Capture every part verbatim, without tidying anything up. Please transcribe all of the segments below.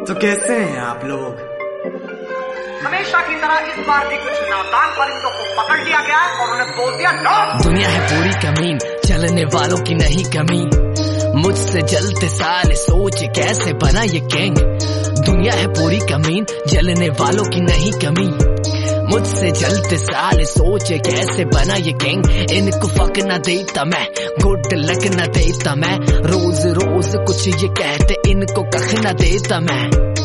तो कैसे हैं आप लोग? हमेशा की तरह इस बार भी कुछ नादान परिंदों को पकड़ लिया गया है और उन्हें बोल दिया नो। दुनिया है पूरी कमीन, चलने वालों की नहीं कमी। मुझसे जलते साले सोच कैसे बना ये गैंग। दुनिया है पूरी कमीन, जलने वालों की नहीं कमी। मुझसे जलते साले सोच कैसे बना ये गैंग। इनको फक न देता मैं, गुड लक न देता मैं। रोज रोज कुछ ये कहते, इनको कख न देता मैं।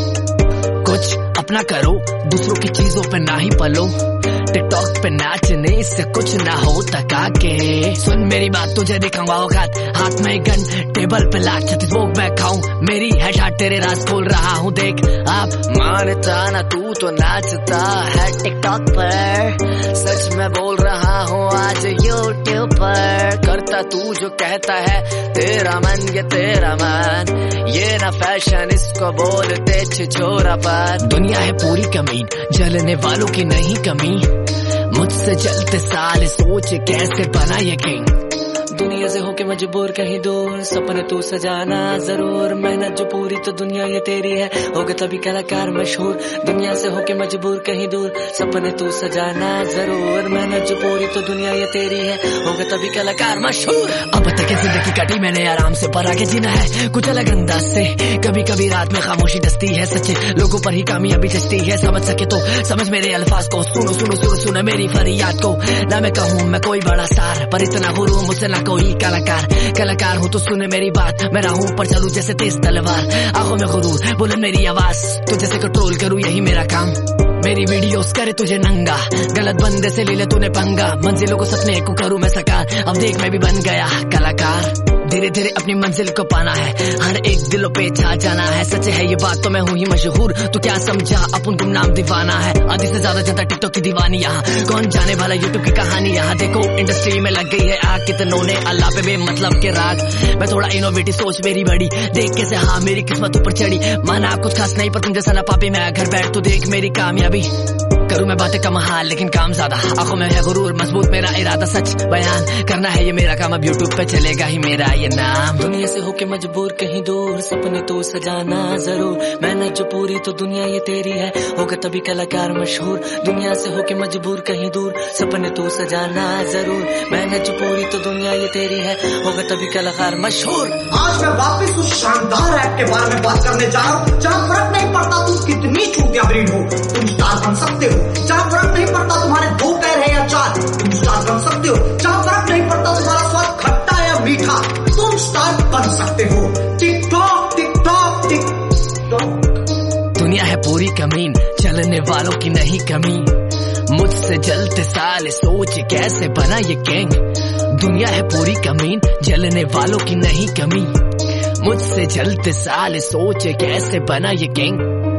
कुछ अपना करो, दूसरों की चीजों पे ना ही पलो। टिकटॉक पे नाचने से कुछ ना होता काके। सुन मेरी बात, तुझे दिखाऊंगा औकात। हाथ में गन, टेबल पे लाख छत्तीस भोग मैं खाऊं। मेरी हेडशॉट तेरे राज खोल रहा हूँ देख। आप मानता ना तू तो नाचता है टिकटॉक पर। सच में बोल रहा हूँ आज यूट्यूब पर। करता तू जो कहता है, तेरा मन ये तेरा मन। ये ना फैशन, इसको बोलते छिछोरा पर। दुनिया है पूरी कमीन, जलने वालों की नहीं कमी। मुझसे जलते साले सोच कैसे बना ये किंग। दुनिया से होके मजबूर कहीं दूर, सपने तू सजाना जरूर। मेहनत जो पूरी तो दुनिया ये तेरी है, होगा तभी कलाकार मशहूर। दुनिया से होके मजबूर कहीं दूर, सपने तू सजाना जरूर। मेहनत जो पूरी तो दुनिया ये तेरी है, होगा तभी कलाकार मशहूर। अब तक जिंदगी कटी मैंने आराम से, पर आगे जीना है कुछ अलग अंदाज से। कभी कभी रात में खामोशी दस्ती है, सच्चे लोगों पर ही कामयाबी जचती है। समझ सके तो समझ मेरे अल्फाज को, सुनो सुनो सुनो सुनो मेरी फरियाद को। ना मैं कहूँ मैं कोई बड़ा स्टार, पर इतना गुरु मुझसे ना कोई कलाकार। कलाकार हूँ तो सुने मेरी बात, मैं रहूं पर चलूं जैसे तेज तलवार। आंखों में गुरूर, बुलंद मेरी आवाज, तो जैसे कंट्रोल करूँ यही मेरा काम। मेरी वीडियोस करे तुझे नंगा, गलत बंदे से ले ले तूने पंगा। मंजिलों को सपने को करूँ मैं साकार, अब देख मैं भी बन गया कलाकार। धीरे धीरे अपनी मंजिल को पाना है, हर एक दिलों पे छा जाना है। सच है ये बात तो मैं हूँ ही मशहूर, तो क्या समझा अपन गुमनाम दीवाना है। आधी से ज्यादा जनता टिकटॉक की दीवानी यहाँ, कौन जाने वाला यूट्यूब की कहानी यहाँ। देखो इंडस्ट्री में लग गई है आग, कितनों ने अल्लाह पे बेमतलब के राग। मैं थोड़ा इनोवेटिव सोच मेरी बड़ी, देख कैसे हाँ मेरी किस्मत ऊपर चढ़ी। माना कुछ खास नहीं पर तुम जैसा ना पापी मैं, घर बैठ तो देख मेरी कामयाबी। करूँ मैं बातें कम हाल लेकिन काम ज्यादा, आंखों में है गुरूर मजबूत मेरा इरादा। सच बयान करना है ये मेरा काम, अब यूट्यूब पे चलेगा ही मेरा ये नाम। दुनिया से होके मजबूर कहीं दूर, सपने तो सजाना जरूर। मेहनत जो पूरी तो दुनिया ये तेरी है, होगा तभी कलाकार मशहूर। दुनिया से होके मजबूर कहीं दूर, सपने तो सजाना जरूर। मेहनत जो पूरी तो दुनिया ये तेरी है, होगा तभी कलाकार मशहूर। आज मैं वापस उस शानदार ऐप के बारे में बात करने जा रहा हूँ, जहाँ फर्क नहीं पड़ता तुम कितनी चूतिया ब्रीड हो, तुम स्टार बन सकते हो। जहाँ फर्क नहीं पड़ता तुम्हारे दो पैर है या चार, तुम स्टार बन सकते हो। जहाँ फर्क नहीं पड़ता तुम्हारा स्वाद खट्टा या मीठा, तुम स्टार बन सकते हो। TikTok TikTok TikTok. दुनिया है पूरी कमीन, चलने वालों की नहीं कमी। मुझसे जलते साले सोच कैसे बना ये गैंग। दुनिया है पूरी कमीन, जलने वालों की नहीं कमी। मुझसे जलते साले सोच कैसे बना ये गैंग।